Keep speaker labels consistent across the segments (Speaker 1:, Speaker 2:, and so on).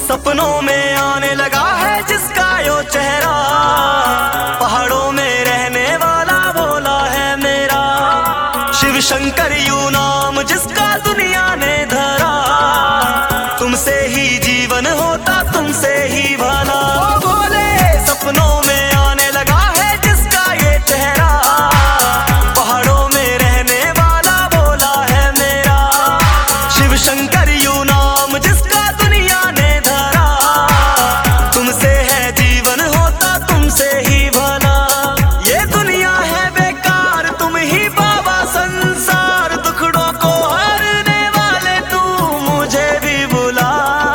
Speaker 1: सपनों में आने लगा है जिसका यो चेहरा, पहाड़ों में रहने वाला भोला है मेरा। शिव शंकर यू नाम जिसका दुनिया ने धरा, तुमसे ही जीवन होता तुमसे ही भला। ओ भोले सपनों में आने लगा है जिसका ये चेहरा, पहाड़ों में रहने वाला भोला है मेरा। शिव शंकर यू नाम जिसका दुनिया ने धरा, तुमसे है जीवन होता तुमसे ही भला। ये दुनिया है बेकार तुम ही बाबा संसार, दुखड़ों को हरने वाले तू मुझे भी बुला।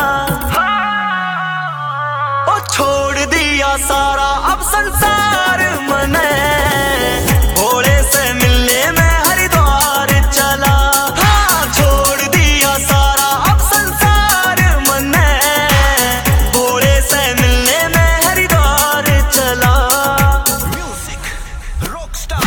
Speaker 1: ओ छोड़ दिया सारा अब संसार मने, भोले से मिलने में हरिद्वार चला। हाँ छोड़ दिया सारा अब संसार मने, भोले से मिलने में हरिद्वार चला। म्यूजिक रॉकस्टार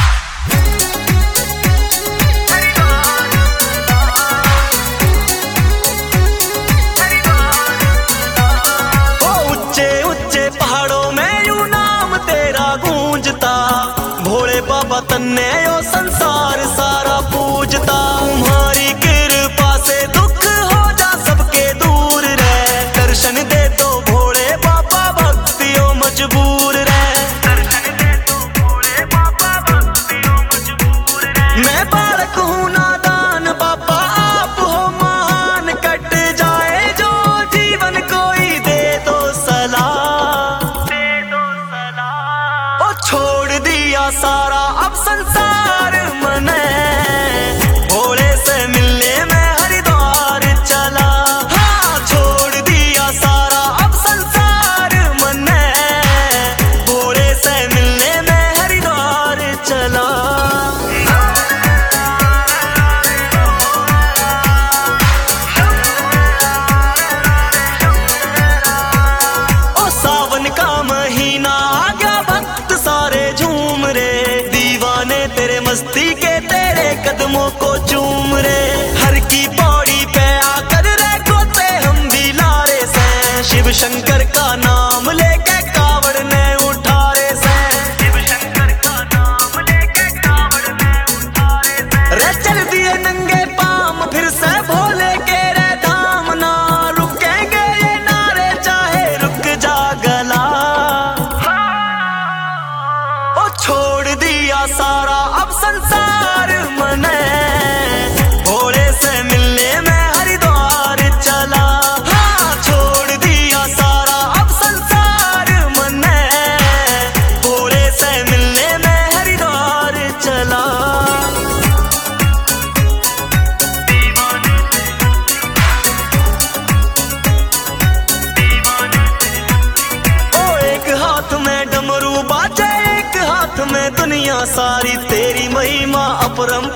Speaker 1: ऊंचे ऊंचे पहाड़ों में यू नाम तेरा गूंजता, भोले बाबा तन्ने यो संसार सारा पूजता। तुम्हारी कृपा से दुख हो जा सबके दूर रहे, दर्शन दे तो भोले बाबा भक्तियों मजबूर रहे। दर्शन दे तो भोले बाबा भक्तियों मजबूर रहे। मैं बालक हूँ नादान बाबा आप हो महान, कट जाए जो जीवन कोई दे दो सलाह, दे दो सलाह। ओ छोड़ दिया सारा अब संसार मने, भोले से मिलने में हरिद्वार चला। हाँ छोड़ दिया सारा अब संसार मने, भोले से मिलने में हरिद्वार चला। ओ सावन का महीना आ गया भक्त सारे झूम रे, दीवाने तेरे मस्ती के तेरे कदमों को चूम रे। हर की पौड़ी पे आकर रे गोते हम भी लारे से, शिव शंकर का नाम लेके कावड़ ने उठा रे से। शिव शंकर का नाम लेके कावड़ ने उठा रे से। रे चल दिए नंगे पाम फिर से भोले के रे धाम, ना रुकेंगे ये नारे चाहे रुक जा गला। ओ छोड़ दिया सारा अब संसार मने, भोले से मिलने में हरिद्वार चला। हाँ छोड़ दिया सारा अब संसार मने, भोले से मिलने में हरिद्वार चला। ओ एक हाथ में डमरू बाजे एक हाथ में दुनिया सारी, तेरी महिमा अपरंपार